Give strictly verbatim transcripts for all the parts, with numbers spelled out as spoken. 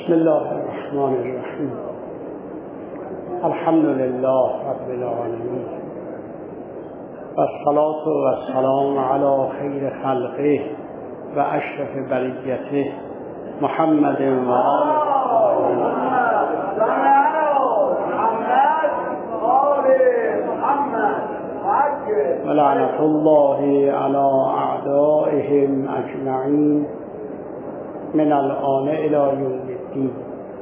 بسم الله الرحمن الرحیم. الحمد لله رب العالمین و الصلاة و السلام علی خیر خلقه و اشرف بریته محمد و آله و لعنت الله علی اعدائهم اجمعین من الآن الی یوم الدین.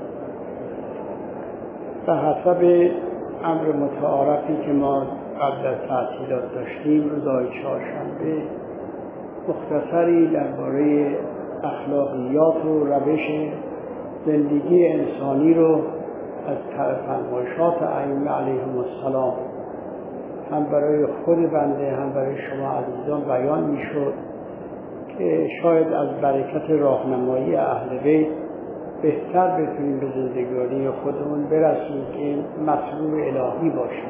به حسب امر متعارفی که ما قبل از تعطیلات داشتیم، روزهای چهارشنبه مختصری درباره اخلاقیات و روش زندگی انسانی رو از فرمایشات ائمه علیهم السلام هم برای خود بنده هم برای شما عزیزان بیان میشد که شاید از برکت راهنمایی اهل بیت بهتر بتونیم به زندگانی خودمون برسیم که این مطلوب الهی باشه.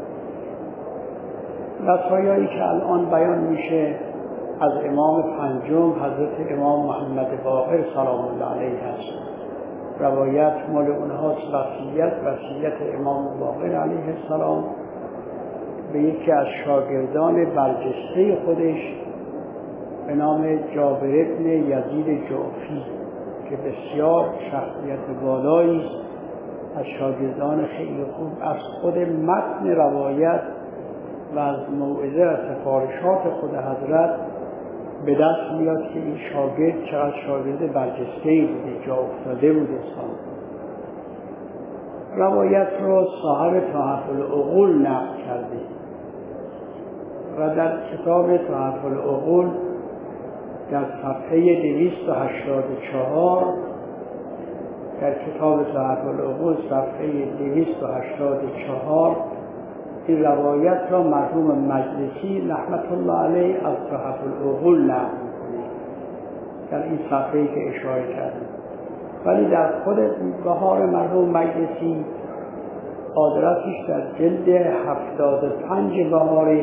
وصایایی که الان بیان میشه از امام پنجم حضرت امام محمد باقر سلام الله علیه هست. روایت مال اونهاست، وصیت وصیت امام باقر علیه السلام به یکی از شاگردان برجسته خودش به نام جابر ابن یزید جعفی که بسیار شخصیت بالایی است، از شاگردان خیلی خوب. از خود متن روایت و از موعظه و سفارشات خود حضرت به دست میاد که این شاگرد چقدر شاگرد برجسته‌ای بوده، جا افتاده بوده. روایت رو صاحب تحف العقول نقل کرده و در کتاب تحف العقول در صفحه دویست و هشتاد و چهار در کتاب تحف العقول صفحه دویست و هشتاد و چهار این روایت را مرحوم مجلسی رحمت الله علیه از تحف العقول نقل می‌کنه در این صفحه‌ای که اشاره کردیم. ولی در خود بهار مرحوم مجلسی آدرسش در جلد هفتاد و پنج بهار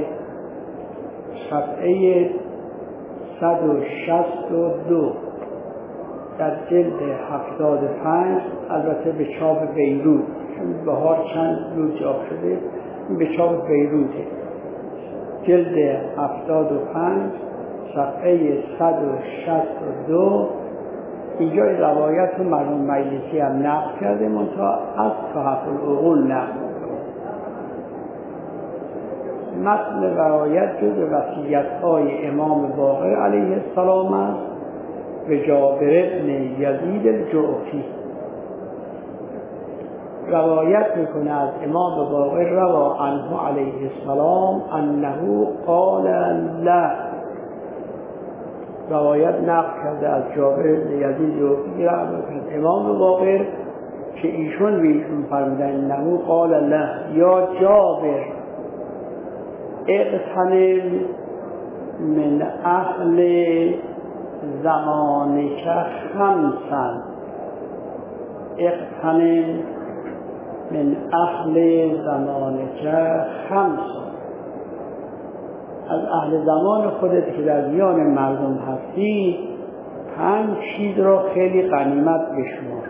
صفحه صد و شصت و دو در جلد هفتاد و پنج، البته به چاپ بیروت، چون بهار چند روز چاپ شده، به چاپ بیروته. جلد هفتاد و پنج صفحه صد و شصت و دو اینجا روایت رو مرحوم مجلسی هم نقل کرده، منتها از تحف العقول نقل کرده. متن روایت جز وصیت‌های امام باقر علیه السلام است به جابر ابن یزید الجعفی. روایت میکنه از امام باقر روا عنه علیه السلام انه قال لا. روایت نقل کرده از جابر ابن یزید الجعفی از امام باقر که ایشون بیشون فرمودن انه قال لا یا جابر اغتنم من اهل زمانک خمسا. اغتنم من اهل زمانک خمسا. از اهل زمان خودت که در میان مردم هستی پنج چیز را خیلی غنیمت بشمار.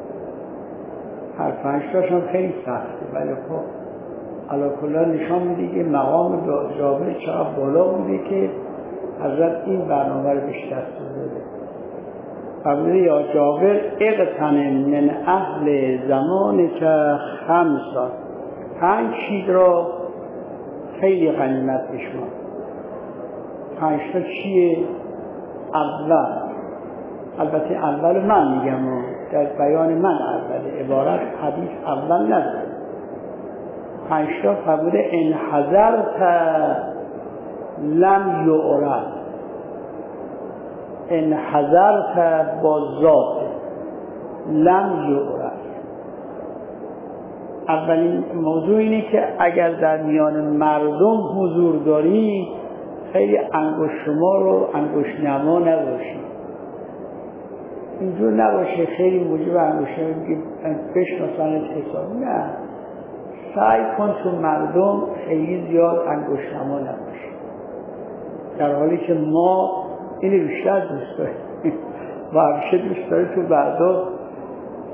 هر پنج تاشون خیلی سخته، ولی خب علا کلا نشان میده که مقام جابر چقدر بالا بوده که حضرت این برنامه رو بیشتر داده. فرموده یا جابر اغتنم من اهل زمان که خمسا، پنج چیز را خیلی غنیمت بشمار. پنج تا چیه؟ اول، البته اول من میگم در بیان من اول عبارت حدیث اول نداره. پنج تا فرموده ان حضرت لم یعرف. ان حضرت با ذات لم یعرف. اولین موضوع اینه که اگر در میان مردم حضور داری خیلی انگشت شمار و انگشت نما نباشی. اینجور نباشه خیلی موجب انگشت نما که بشناسنت حساب. نه، سعی کن تو مردم خیلی زیاد انگشت نما نباشی، در حالی که ما اینو بیشتر دوست داریم و همیشه دوست داریم تو مردم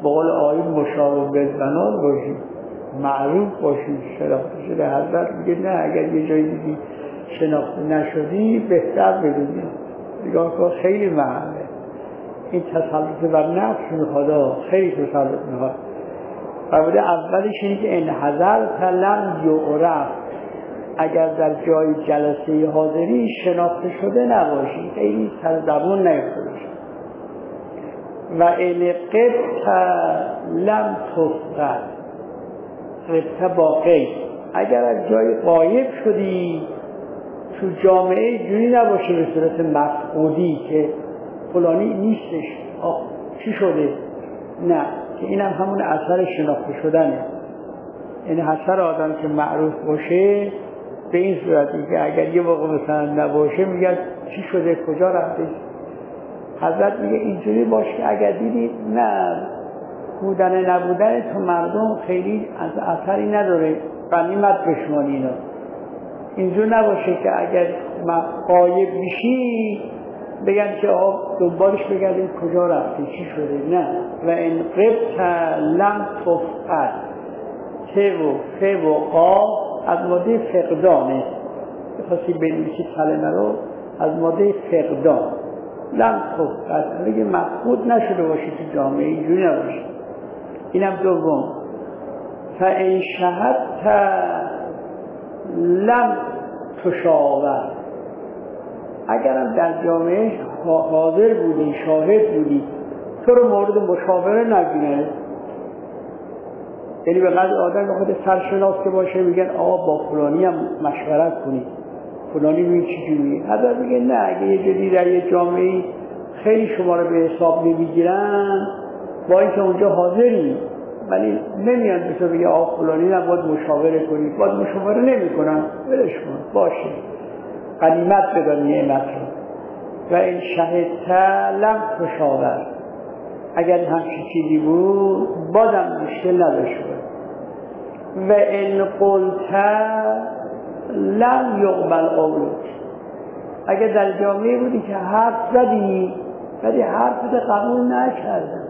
قول آقای مشابه بالبنات باشید، معروف باشید، شناخته شده. حضرت میگه نه، اگر یه جایی دیدی شناخته نشدی بهتر بدونی. نگاه کن خیلی مهمه این تسلط بر نفس میخواد، خیلی تسلط میخواد. فرموده اولش اینه که ان حضرت لم یعرف، اگر در جای جلسه حاضری شناخته شده نباشی، خیلی سر زبون نیفتاده شد. و ان غبت لم تفقد، غبت با غیب، اگر از جای غایب شدی تو جامعه جوری نباشه به صورت مفقودی که فلانی نیستش، آه چی شده؟ نه، که اینم همون اثر شناخته شدنه. این اثر آدم که معروف باشه به این صورتی که اگر یه موقع مثلا نباشه میگن چی شده، کجا رفته. حضرت میگه اینجوری باشه که اگر دیدید نه بودن نبودن تو مردم خیلی از اثری نداره، غنیمت بشمانی اینا. اینجور نباشه که اگر غایب میشی بگن که آقا دنبالش بگردیم کجا رفته چی شده. نه. و ان غبت لم تفقد، ت و ف و قاف از ماده فقدانه، بخواستی بنویسی کلمه رو از ماده فقدان. لم تفقد اگه مفقود نشده باشی تو جامعه، اینجوری نباشه. اینم دوم. فان شهدت لم تشاور، اگرم در جامعه حاضر بودی، شاهد بودی، تو رو مورد مشاوره نگیرن. یعنی به قدر آدم بخواد سرشناس که باشه میگن آقا با فلانی هم مشورت کنی، فلانی میگه چی جوریه. حضرت میگه نه، اگه یه جدی در یه جامعه خیلی شما رو به حساب نمیگیرن، با اینکه اونجا حاضری ولی نمیان به تو بگه آقا فلانی هم باید مشاوره کنی، باید مشاوره نمی کنن، ولش کن باشه، غنیمت بدان نعمت رو. و این شهدت لم تشاور، اگر همچین چیزی بود بازم مشکل نداشت. و ان قلت لم یقبل قولک، اگر در جامعه بودی که حرف زدی ولی حرفت قبول نکردن،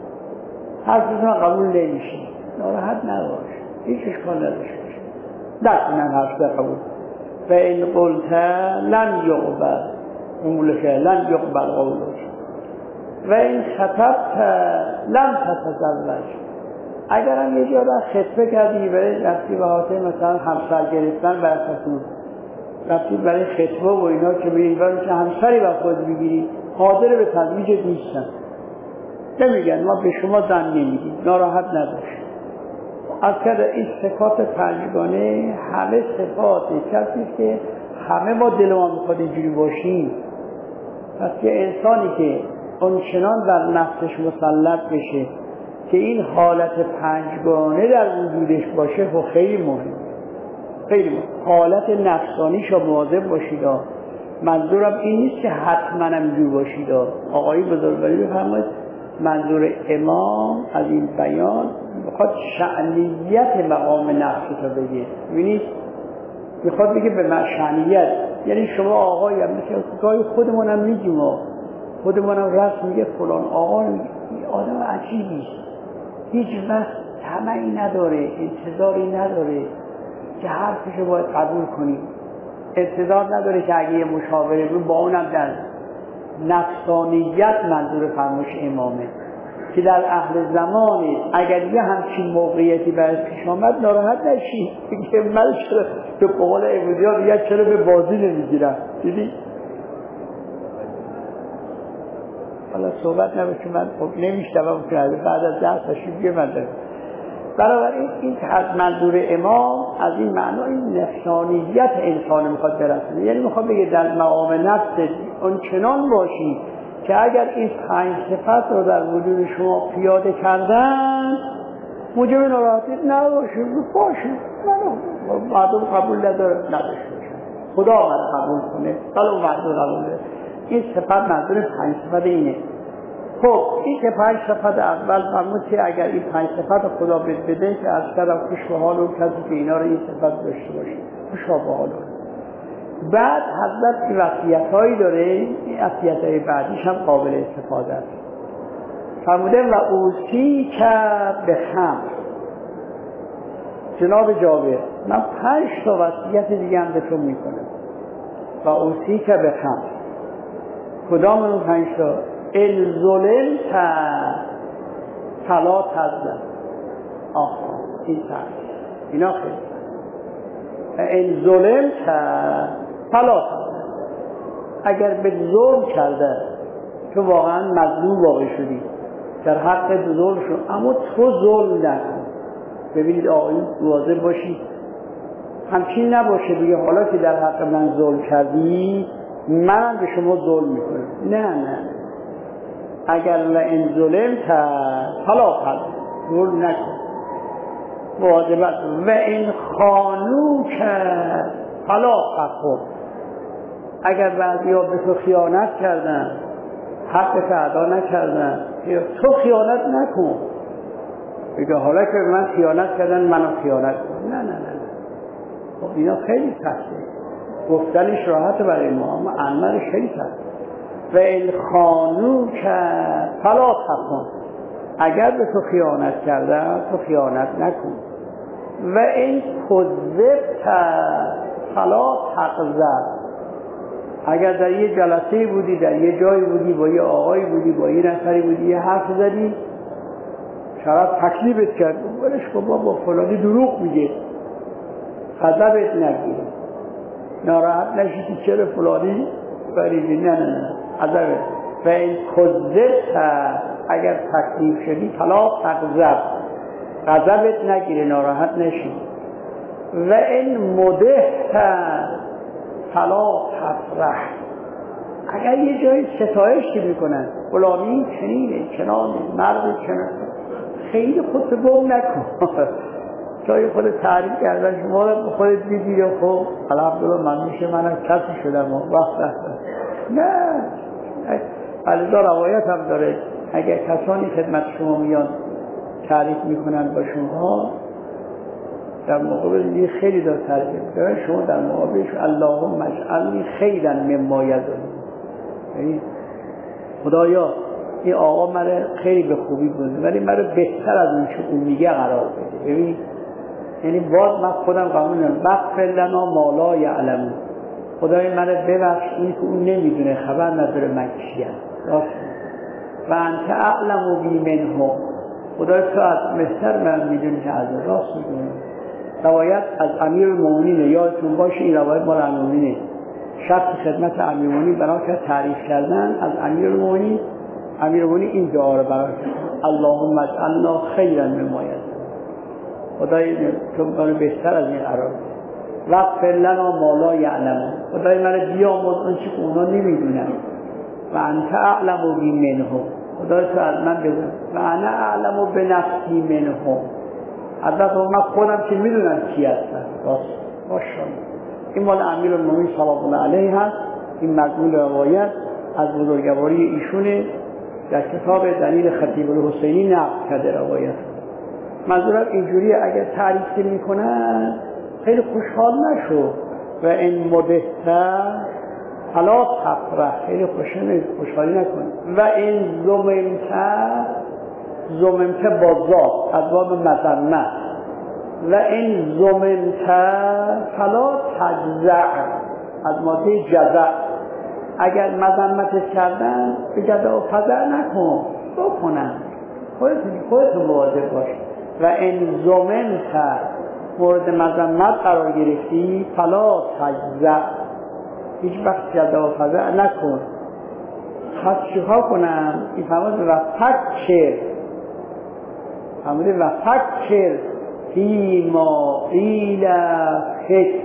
حرفت قبول نمیشه، ناراحت نباش، هیچ اشکال نداشته باشه، نکنن حرفت قبول. و این قلت لن یقبل قولک لن یقبل قولک. و این خطبت لن تتزوج، اگر هم یه جا را خطبه کردی برای رفتی به خاطر مثلا همسر گرفتن برکتون، رفتی برای خطبه و اینا که به این برای که همسری بر خود بگیری، حاضر به تزویجت نیستن، نمیگن ما به شما زن نمیدیم، ناراحت نباش. از که این صفات پنجگانه همه صفات کسی که همه ما دل ما میخواد اینجوری باشیم. پس که انسانی که اونچنان در نفسش مسلط بشه که این حالت پنجگانه در وجودش باشه، خب خیلی مهم، خیلی مهم. حالت نفسانیش رو مواظب باشید. منظورم این نیست که حتما همینجور باشید. آقای بزرگواری بفرمایید منظور امام از این بیان میخواد شأنیت مقام نفس رو بگه. ببینید میخواد بگه به شأنیت، یعنی شما آقایی هم مثل گاهی خودمون هم میگیم، خودمون هم رفت میگه فلان آقا آدم عجیبی، هیچ وقت طمعی نداره، انتظاری نداره که حرفشو باید قبول کنیم، انتظار نداره که اگه یه مشاوره بود با اونم در نفسانیت منظور فرموش امامه که در اهل زمانی اگر یه همچین موقعیتی برای پیش آمد ناراحت نشید که من چرا به قول امروزی ها دیگر چرا به بازی نمیگیرم. دیدی؟ حالا صحبت نبود که من نمیشتم کرده بعد از درس هشید یه من دارم. بنابراین این منظور امام از این معنای نفسانیت انسان میخواد برسونه، یعنی میخواد بگه در مقام نفس اون چنان باشی که اگر این پنج صفت رو در وجود شما پیاده کردن موجب ناراحتی نباشه، باشه مردم قبول نداره نداشته باشه، خدا من قبول کنه بله مردم قبول نداره. این صفت منظور پنج صفت اینه. خب این که پنج صفت اول فرمود که اگر این پنج صفت خدا بد بده که از کردم خوش به حال اون کسی که اینا رو این صفت داشته باشه، خوش به حال اون. بعد حضرت وصیت هایی داره، این وصیت های بعدیش هم قابل استفاده است. فرموده و اوسی که به خمر. جناب جابر من پنج تا وصیت دیگه هم به تو میکنم. و اوسی که به خمر کدام اون پنج تا؟ ان ظلمت فلا تظلم. آه این تنش اینا خیلی ان ظلمت فلا تظلم. اگر به ظلم کرده تو واقعا مظلوم واقع شدی، در حق ظلم شد، اما تو ظلم نکن. ببینید آقایون واضح باشید، همچین نباشه بگه حالا که در حق من ظلم کردی من به شما ظلم میکنم. نه نه، اگر لئن ظلمت فلا تظلم، ظلم نکن. واجبت و این خانوک فلا تخن. اگر بعضیا به تو خیانت کردن، حق ادا نکردن، تو خیانت نکن. بگه حالا که من خیانت کردن منو خیانت کن. نه نه نه خب اینا خیلی سخته، گفتنش راحت برای ما اما عملش خیلی سخته. و این خانوک فلا تخن. اگر به تو خیانت کردن تو خیانت نکن. و این کذبت فلا تغضب. اگر در یه جلسه بودی، در یه جایی بودی، با یه آقایی بودی، با یه نفری بودی، یه حرف زدی، شاید تکلیفت کرد برش کن با فلانی دروغ میگه، غضبت نگیر، ناراحت نشی چرا فلانی فریدی، نه نه نه غضبت. و این کذبت اگر تکلیف شدی فلا تغضب، غضبت نگیره، ناراحت نشی. و این مدحت فلا تفرح. اگر یه جایی ستایش میکنن فلانی چنینه چنانه مرد چنانه، خیلی خودت گم نکن. جای خود تعریف کردن شما رو خودت دیدی و خب الحمدلله من میشه منم کسی شدم و وقت نه. علیزا روایت هم داره اگر کسانی خدمت شما میان تعریف میکنن با شما، در مقابل دیگه خیلی دار تعریف میکنن، شما در مقابلش اللهم اجعلنی خیرا مما یظنون. یعنی خدایا این آقا من خیلی به خوبی بود ولی من بهتر از اون که اون میگه قرار بده. ببین یعنی باز من خودم قبول نمی‌کنم. بغفر لنا ما لا یعلمون. خدای من ببخش این که اون نمیدونه، خبر نداره من کیم. راست و انت اعلم بی منهم. خدای تو از بهتر من میدونی که از راست میدونی. روایت از امیرالمومنین، یادتون باشه این روایت مال امیرالمومنین، شرط خدمت امیرالمومنین برای که تعریف کردن از امیرالمومنین، امیرالمومنین این دعا رو برای که اللهم اجعلنا خیرا مما یظنون. خدای تو من بهتر از این قرار بده. واغفر لنا ما لا یعلمون. خدای من بیامرز اون چیزی که اونا نمیدونن. و انت اعلم بی منهم. خدای تو از من بدون. و انا اعلم بنفسی منهم. البته من خودم که میدونم کی هستم. راست ماشاءالله. این مال امیرالمومنین صلی الله علیه هست. این مضمون روایت از بزرگواری ایشونه، در کتاب دلیل خطیب الحسینی نقل کرده روایت. منظورم اینجوری اگر تعریف میکنن خیلی خوشحال نشو. و این مدهته فلا تفرح، خیلی خوشحالی نکن. و این زممته، زممته با ذات از باب مذمت. و این زممته فلا تجزع از ماده جزع. اگر مذمت کردن به جزع و فزع نکن، بکنن خودتون خودتون مواظب باش. و این زممته مورد مذمت قرار گرفتی فلا تجزع، هیچ وقت جزع و فزع نکن. خواست چیکار کنم؟ این فرمود و فکر فرمود و فکر فی ما قیل فکر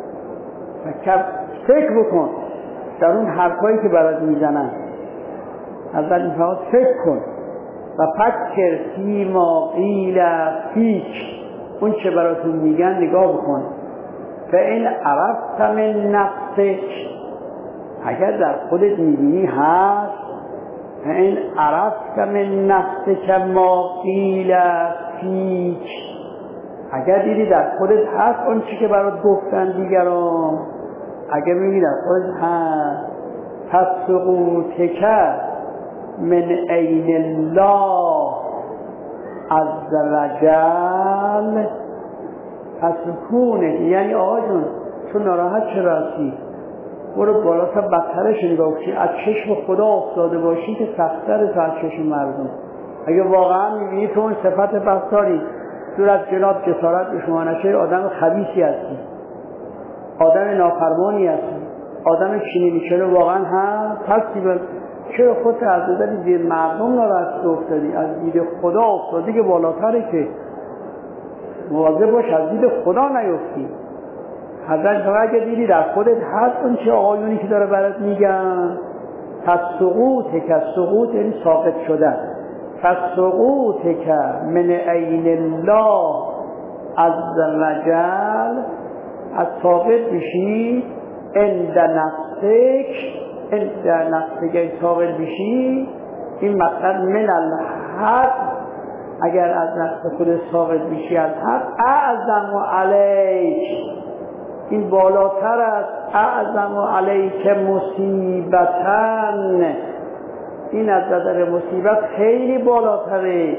فکر فکر بکن در اون حرفایی که برات میزنن. اول این فرمود فکر کن و فکر فی ما قیل فیک، اون چه براتون میگن نگاه بکن. فإن عرفت من نفسک، اگر در خودت میبینی هست، فإن عرفت من نفسک ما قیل فیک، اگر دیدی در خودت هست اون چی که برات گفتن دیگران، اگر میبینی در خودت هست، تصدقو تکر من عین الله عز وجل. پس سکونه یعنی آقا جون تو ناراحت چرا هستی؟ برو بالاتر بدترش نگاه کنی. از چشم خدا افتاده باشی که سخت‌تر تا از چشم مردم. اگه واقعا می‌بینی تو اون صفت پس داری، دور از جناب جسارت به شما نشه، آدم خبیثی هستی، آدم نافرمانی هستی، آدم کینه‌میچلو واقعا هست هستی. بل چرا خودت از نظر دید مردم ناراحت افتادی؟ از دید خدا افتادی که بالاتره، که مواظب باش از دید خدا نیفتی. حضرت فقط اگه دیدی در خودت هست اون چه آقایونی که داره برات میگن، تسقوط که سقوط یعنی ساقط شدن، تسقوط که من عین الله عز وجل، از ساقط بشی عند نفسک، عند نفسک ساقط بشی. این مطلب من الحق، اگر از نفس خود ساقط بشی از حق، اعظم علیک، این بالاتر است، اعظم علیک مصیبتن، این از نظر مصیبت خیلی بالاتره.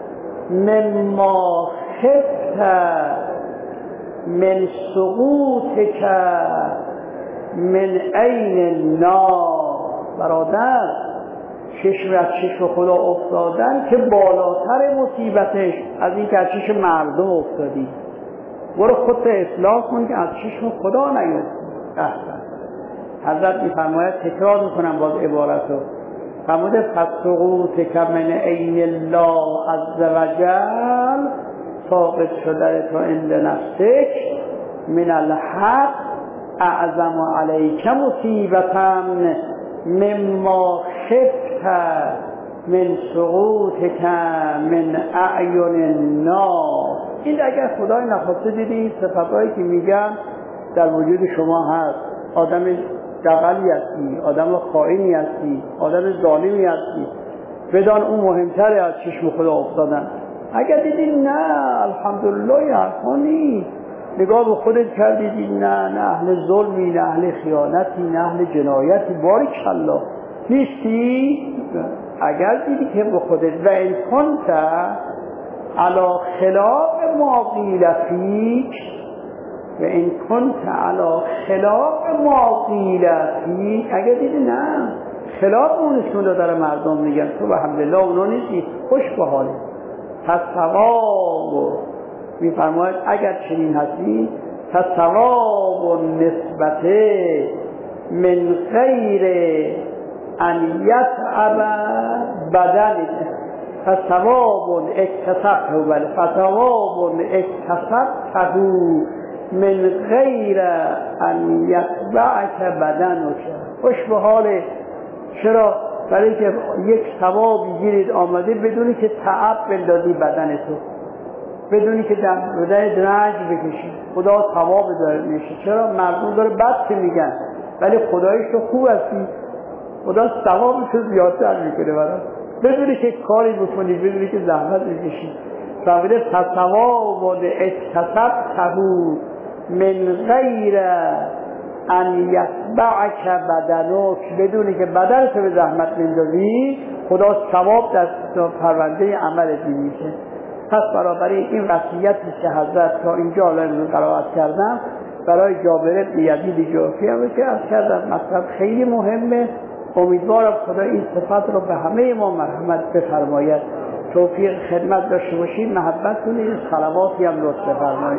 مما خفت من سقوطک من عین النار. برادر، چشم از چشم خدا افتادن که بالاتر مصیبتش از این که از چشم مردم افتادی. برو خودت اصلاح کن که از چشم خدا نیفتی. حضرت می‌فرماید، تکرار میکنم باز عبارت رو، فرموده پس سقوطک من عین الله عز وجل، ساقط شده تو عند نفسک، من الحق اعظم علیک مصیبتا مما خفت من سقوطک من اعین الناس. این اگر خدای نخواسته دیدی صفتایی که میگم در وجود شما هست، آدم دغلی هستی، آدم خائنی هستی، آدم ظالمی هستی، بدان اون مهمتره از چشم خدا افتادن. اگر دیدی نه الحمدلله حرفا نیست، نگاه به خودت کردی دیدی نه نه اهل ظلمی، نه اهل خیانتی، نه اهل جنایتی، باریکالله نیستی. اگر دیدی که به خودت و این کنت علی خلاف ما قیل فیک، و این کنت علی خلاف ما قیل فیک، اگر دیدی نه خلاف اونش که داره مردم میگن، تو الحمدلله اونا نیستی، خوش به حالی. پس ثواب میفرماید اگر چنین هستی، پس ثواب نسبت من غیر ان یتعب بدنه، پس ثواب اکتسبته، بله پس ثواب اکتسبته من غیر ان یتبعک بدنک. خوش به حاله. چرا؟ برای که یک ثوابی گیرید آمده بدونی که تعب بندازی بدن تو، بدونی که بدن رنج بکشی. خدا ثواب داره میشه. چرا؟ مردم داره بد که میگن ولی خدایش تو خوب هستی، خدا ثوابش رو زیادتر میکنه برات. بدونی که کاری بکنی، بدونی که زحمت بکشی. فهمیده ثواب اکتسبته من غیر ان یتبعک بدنک، بدونی که بدن تو به زحمت میندازی، خدا ثواب در پرونده عملت میشه. پس برابری این وصیتی که حضرت تا اینجا الان قرائت کردم برای جابر بن یزید جعفی هم که از کردم مطلب خیلی مهمه. امیدوارم خدا این صفات رو به همه ما مرحمت بفرماید. توفیق خدمت داشته باشید، محبت کنید، صلواتی هم لطف بفرمایید.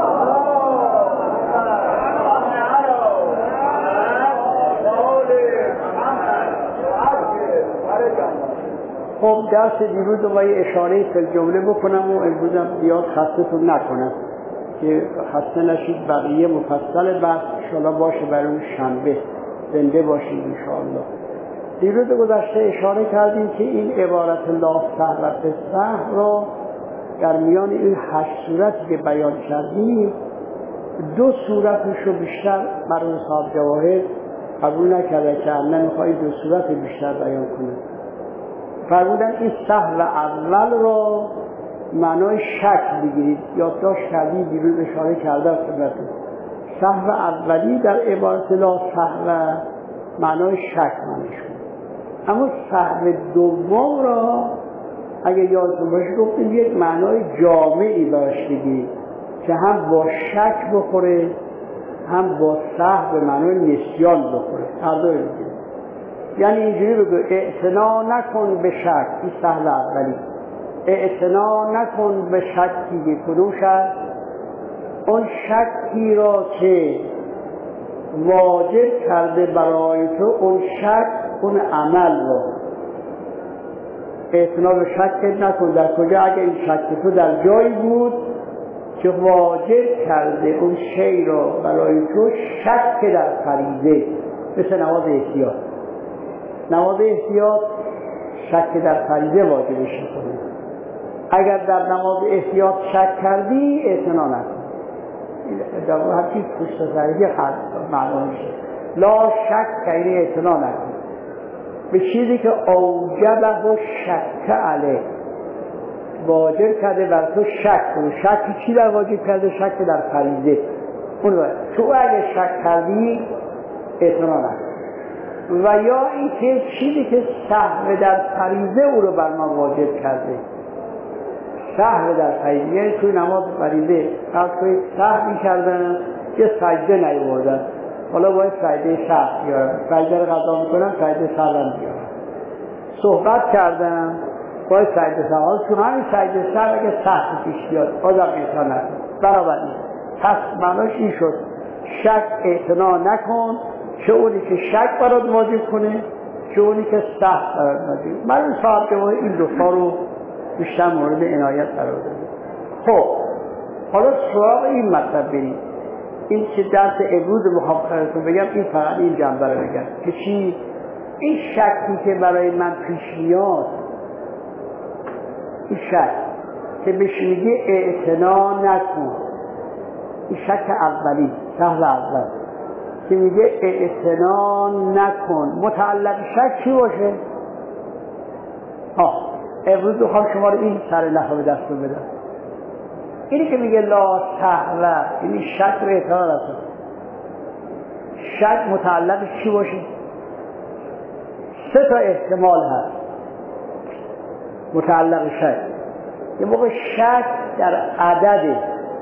خب درس دیروز رو باید اشاره فی جمله بکنم و امروزم زیاد خستتون نکنم که خسته نشید. بقیه مفصل بحث انشاءالله باشه برای اون شنبه، زنده باشید انشاءالله. دیروز گذشته اشاره کردیم که این عبارت لا سهو فی السهو رو در میان این هشت صورتی که بیان کردیم، دو صورتش رو بیشتر مرحوم صاحب جواهر قبول نکرده که الان میخوایی دو صورت بیشتر بیان کنه. فرمودن این سهو اول رو معنای شک بگیرید. یادداشت کردید دیروز اشاره کرده خدمتتون. سهو اولی در عبارت لا سهو معنای شک معنیش کنید. اما سهم دوم را اگه یادتون باشه گفتیم یک معنای جامعی براش بگیرید که هم با شک بخوره هم با سهم به معنای نسیان بخوره، هر دوی بگیرید. یعنی اینجوری بگو اعتنا نکن به شک، این سهم اولی. اعتنا نکن به شکی که کدوم شک؟ اون شکی را که واجب کرده برای تو اون شک اون عمل را. اعتنا به شک نکن. در کجا؟ اگه این شک تو در جایی بود که واجب کرده اون شی را برای تو شک در فریضه، مثل نماز احتیاط. نماز احتیاط شک در فریضه واجبش میکنه. اگر در نماز احتیاط شک کردی اعتنا نکن. در هر چیز پشت سرگی خلق معلوم میشه. لا شک که این اعتنا نکن به چیزی که اوجبه و شک علیه، واجب کرده بر تو شک کنه. شک چی در واجب کرده؟ شک در فریضه. اون باید تو اگه شک کردی اعتنا نکن. و یا اینکه چیزی که سهو در فریضه او رو بر ما واجب کرده. سهو در فریضه یعنی توی نماز فریضه از توی سهوی کردن یه سجده نیاوردن، حالا باید سجده سهو بیارن. سجده رو قضا میکنن، سجده سهو هم بیارن. صحبت کردن باید سجده سهو. حالا تو همین سجده سهو اگه سهو پیش بیاد بازم اعتنا نکن. برابر نیست. پس معناش این شد شک اعتنا نکن، چه اونی که شک برات واجب کنه چه اونی که سهو برات واجب. من این صاحب که این دو تا رو بیشتر مورد عنایت قرار داده. خب حالا سراغ این مطلب بریم. این که درس امروز میخوام خدمتتون بگم این فقط این جنبه رو بگم که چی؟ این شکی که برای من پیش میاد، این شک که بهش میگه اعتنا نکن، این شک اولی، سهل اول که میگه اعتنا نکن، متعلق شک چی باشه؟ آه امروز بخوام شما رو این سر نحو به دستون بدم. اینی که میگه لا سهو، یعنی شک رو اعتنا نکن. شک متعلق چی باشه؟ سه تا احتمال هست متعلق شک. یه موقع شک در عدده،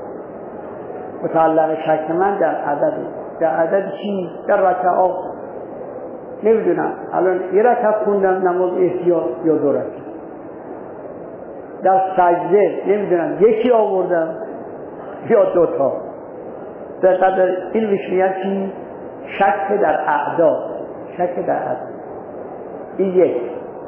متعلق شک من در عدده. در عدد چی؟ در رکعات. نمیدونم الان یه رکعت خوندم نماز احتیاط یا دو رکعت. در سجده نمیدونم یکی آوردم یا دوتا. در قدر این میشه چی؟ شک در اعداد. شک در اعداد. این یک.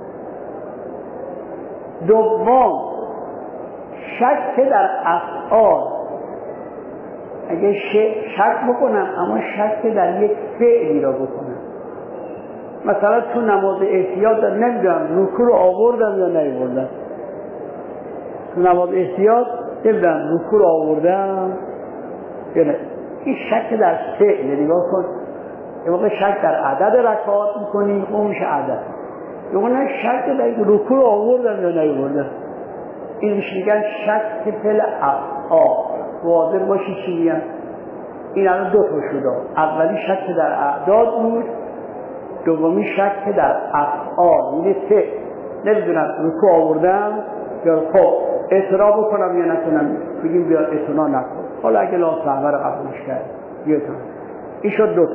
دوم شک در افعال. اگه شک بکنم اما شک در یک فعلی را بکنم. مثلا تو نماز احتیاط نمیدونم رکوع رو آوردم یا نیاوردم. تو نماز احتیاط نمیدونم رکوع رو آوردم یا نه. این شک در فعل. نگاه کن یه موقع شک در عدد رکعات میکنی اون میشه عدد. یه موقع شک در رکوع رو آوردم یا نیاوردم. این میشه میگن شک فعل افعال. واضح باشی چی میگن. این الان دو تا شده. اولی شک در اعداد بود، دومی شک در افعال. یعنی فعل نمیدونم رکوع آوردم یا خب اعتراف بکنم یا نکنم. بگیم بیا اعتنا نکن. حالا اگه لا سهو رو قبولش کرد بیا اعتنا. این شد دو تا.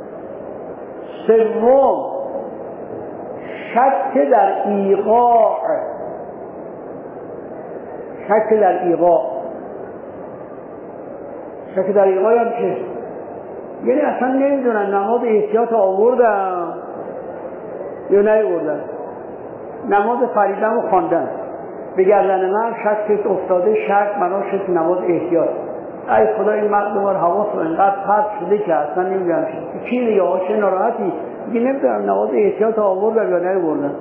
سوم شک در ایقاع. شک در ایقاع. شک در ایقاع هم چه؟ یعنی اصلا نمیدونم نماز احتیاط آوردم یا نیاوردم. نماز فریضه‌ام رو خواندم به گردن من شک افتاده. شک مناش تو نماز احتیاط. ای خدا این مردم رو حواس رو اینقدر پرت شده که اصلا نمیدونم چی دیگه آشه ناراحتی دیگه نمیدونم نماز احتیاط آوردم یا نیاوردم.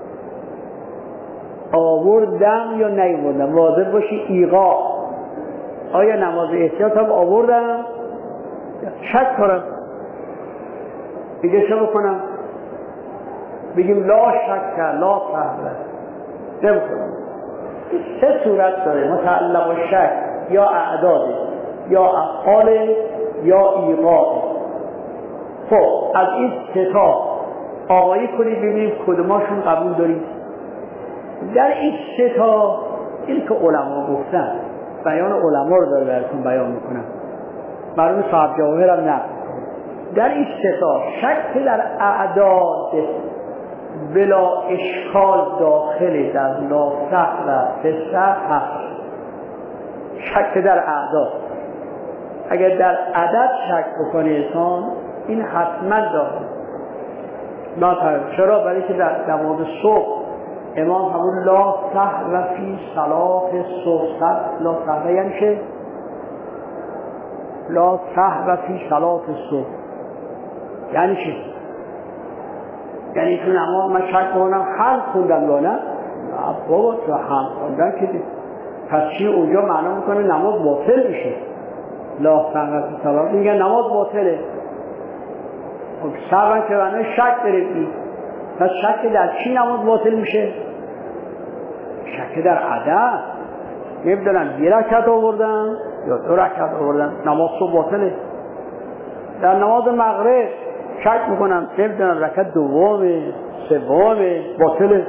آوردم یا نیاوردم. واضح باشی ایقاع. آیا نماز احتیاط هم آوردم؟ شک کنم دیگه چه بکنم؟ بگیم لا شک لا سهو. نمیکنم. سه صورت داره متعلق شک، یا اعداد یا افعال یا ایقاع. خب از این سه تا آقایی کنید ببینیم کدوماشون قبول دارید. در این سه تا این که علما گفتن، بیان علما رو داره براتون بیان میکنم، مرحوم صاحب جواهر هم نقل در این سه تا شک در اعداد بلا اشکال داخل در لا سهو و فسق هست. شک در اعداد، اگر در عدد شک بکنه انسان این حتما داره. نه چرا؟ برای که در نماز صبح امام همون لا سهو فی صلاة الصبح، لا سهو یعنی چه؟ لا سهو فی صلاة الصبح یعنی چه؟ یعنی تو نماز من شک کنم هم خوندم یا نه؟ بابا تو هم خوندم که پس چی اونجا معنا میکنه نماز باطل میشه. لا سهو فی صلاة میگه نماز باطله. خب سهو که معنی شک دارید، پس شک در چی نماز باطل میشه؟ شک در عدد. نمیدونم یه رکعت آوردم یا دو رکعت آوردم نماز تو باطله. در نماز مغرب شک میکنم نمیدونم رکعت دومه سومه باطله.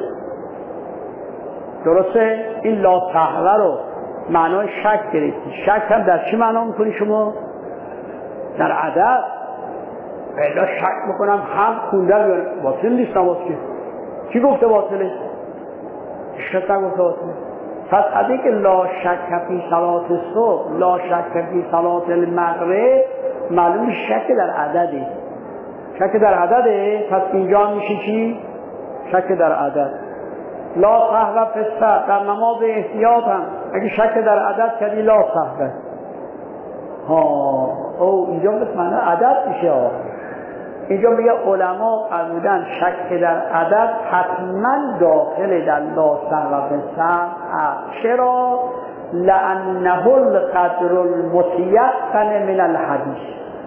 درسته؟ این لا سهو رو معنای شک گرفتی. شک هم در چی معنا میکنی شما؟ در عدد. بلا شک میکنم هم خوندم یا باطل نیست نماز که. چی گفته باطله؟ شک نگفته باطله. پس ادی که لا شک فی صلاة الصبح لا شک فی صلاة المغرب معلوم شک در عدده. شک در عدده، پس اینجا میشه چی؟ شک در عدد. لا سهو فی الصلاة در نماز احتیاط هم اگه شک در عدد کردی لا سهو. ها او اینجا بس معنی عدد میشه. اینجا میگه علما فرمودن شک در عدد حتما داخل در لا سهو فی الصلاة. چرا؟ لانه القدر المتيقن من الحدیث.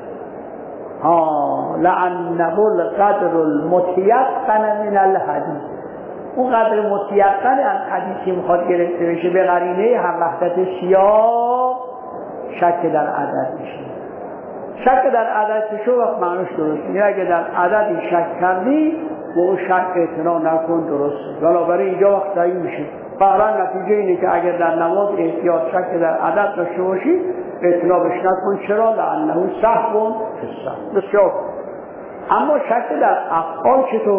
ها لانه القدر المتيقن من الحدیث. اون قدر متیقن از حدیثی میخواد گرفته بشه به قرینه هم وحدت سیاق شک در عدد میشه. شک در عدد شو وقت معنیش درست میشه. اگه در عدد شک کردی و اون شک اعتنا نکن درست. بنابراین اینجا وقت تعیین میشه. فعلا نتیجه اینه که اگر در نماز احتیاط شک در عدد داشته باشی اعتنا بهش نکن. چرا؟ لانه سهو فی الصلاة. بسیار. اما شک در افعال چطور؟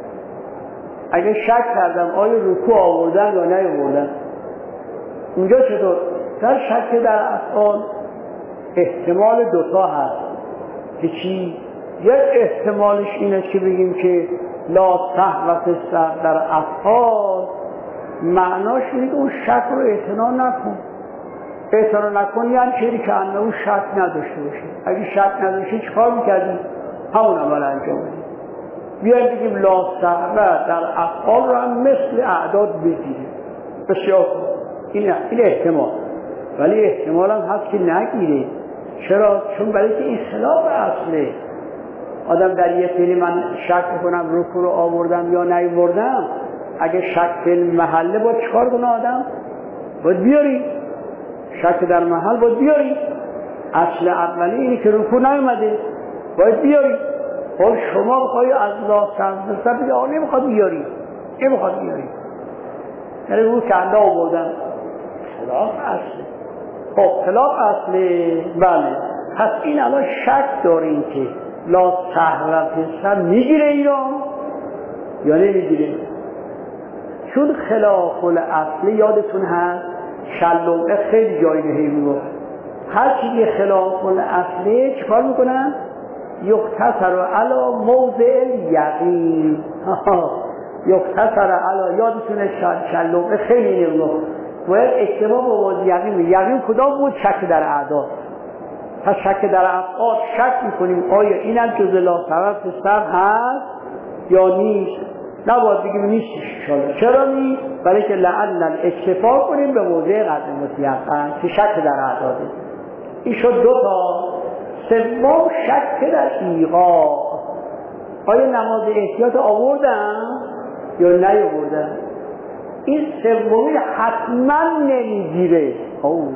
اگه شک کردم آیا رکوع آوردن یا نیاوردن، اونجا چطور؟ در شک در افعال احتمال دوتا هست که چی؟ یک احتمالش اینه که بگیم که لا سهو فی الصلاة در افعال معناش اینه که اون شک رو اعتنا نکن. اعتنا نکن یعنی چیزی که انه اون شک نداشته باشه. اگه شک نداشته چیکار میکردی؟ همون عمل انجام بدی. بیایم بگیم لا سهو در افعال رو هم مثل اعداد بگیریم. بسیار این این احتمال، ولی احتمال هم هست که نگیره. چرا؟ چون برای که این خلاف اصله. آدم در یه فعلی من شک کنم رکوع رو آوردم یا نیاوردم، اگه شک فعل محله باید چیکار کنه آدم؟ باید بیاری شک در محل، باید بیاری. اصل اولی اینه که رکوع نیومده باید بیاری. خب شما بخوایی از لا سهو بگه آه نمیخواد بیاری، نمیخواد بیاری، یعنی اون کنده آوردن خلاف اصله. خب خلاف اصله. بله پس این الان شک داریم که لا سهو فی الصلاة میگیره ایران یا نمیگیره. چون خلاف الاصله یادتون هست شلومه خیلی جایی به میگه هر چیزی خلاف الاصله چیکار میکنن؟ یقتصر علی موضع الیقین. یقتصر علی، یادتونه شلومه خیلی نمیگه باید اجتماع با موضع یقین. یقین کدام بود؟ شک در اعداد. پس شک در افعال شک میکنیم آیا اینم جز لا سهو فی الصلاة هست یا نیست. نباید بگیم نیستش. چرا نیست؟ برای که لعل اکتفا کنیم به موضع قدر متیقن که شک در اعداده. این شد دو تا. سوم شک در ایقاع. آیا نماز احتیاط آوردن یا نیاوردن؟ این سومی حتما نمیگیره. اوه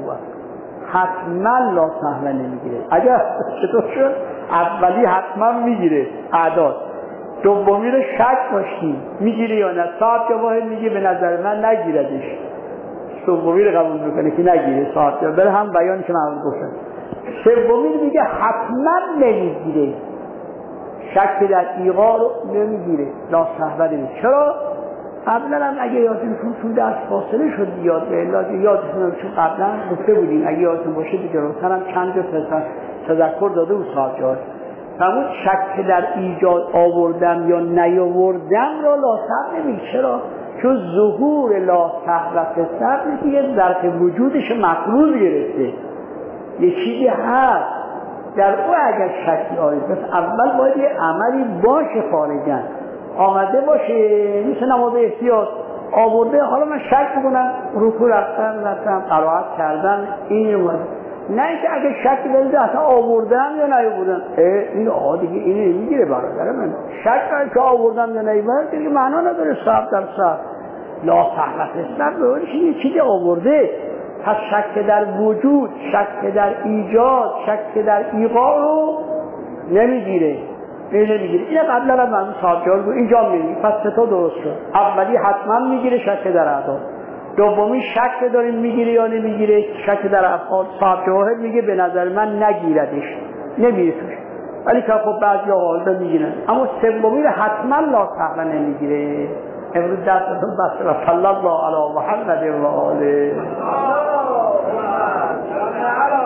حتما لا سهو نمیگیره. اگر چطور شد؟ اولی حتما میگیره اعداد، دومی رو شک داشتیم میگیری یا نه. صاحب جواهر میگه به نظر من نگیردش، دومی رو قبول میکنه که نگیره صاحب جواهر، هم بیانی که من گفتم. سومی میگه حتما نمیگیره، شک در ایقا رو نمیگیره، لا صحبه نمیگیره. چرا؟ قبلا هم اگه یادتون تو دست فاصله شد یاد به علاج یادتون چون قبلا گفته بودیم اگه یادتون باشه دیگه روتر هم چند جا تذکر داده بود صاحب جواهر. فرمود شک در ایجاد آوردم یا نیاوردم را لا صحبه نمیگیره. چرا؟ چون ظهور لا صحبه صحبه یه ظرف وجودش مفروض گرفته، یه چیزی هست در او اگر شکی آید بس اول باید یه عملی باشه خارجن آمده باشه، مثل نماز احتیاط آورده، حالا من شک میکنم رکوع رفتم رفتم قرائت کردم این اومده، نه اینکه اگه شک بنده اصلا آوردم یا نیاوردم این آقا دیگه اینو نمیگیره برادر من، شک که آوردم یا نیاوردم دیگه معنا نداره. صاحب در صاحب لا صحبت است به اونش یه چیزی آورده. پس شک در وجود، شک در ایجاد، شک در ایقاع رو نمیگیره، این نمیگیره. این قبلا هم من صاحب جواهر بود اینجا میگیره. پس سه تا درست شد. اولی حتما میگیره شک در اعداد، دومی شک داریم میگیره یا نمیگیره، شک در افعال. صاحب جواهر میگه به نظر من نگیردش، نمیگیره توش، ولی که خب بعضی حالات میگیرن. اما سومی رو حتما لا صحبه نمیگیره. امروز دستتون بسته و صلی الله علی محمد و آله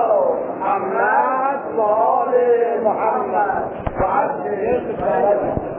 محمد و آل محمد و